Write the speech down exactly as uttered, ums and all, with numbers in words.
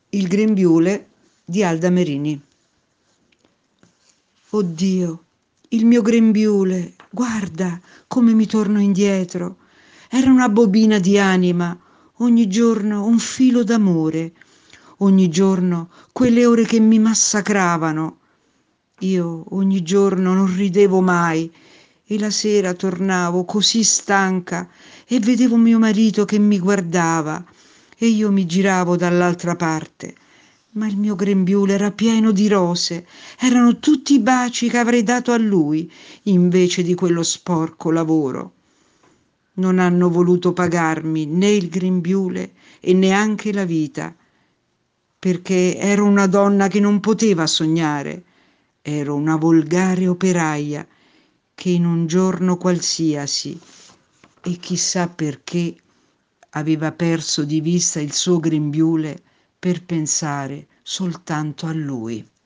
Il grembiule di Alda Merini. Oddio, il mio grembiule, guarda come mi torno indietro. Era una bobina di anima, ogni giorno un filo d'amore, ogni giorno quelle ore che mi massacravano. Io ogni giorno non ridevo mai e la sera tornavo così stanca e vedevo mio marito che mi guardava e io mi giravo dall'altra parte. Ma il mio grembiule era pieno di rose, erano tutti i baci che avrei dato a lui invece di quello sporco lavoro. Non hanno voluto pagarmi né il grembiule e neanche la vita, perché ero una donna che non poteva sognare, ero una volgare operaia che in un giorno qualsiasi, e chissà perché, aveva perso di vista il suo grembiule per pensare soltanto a lui.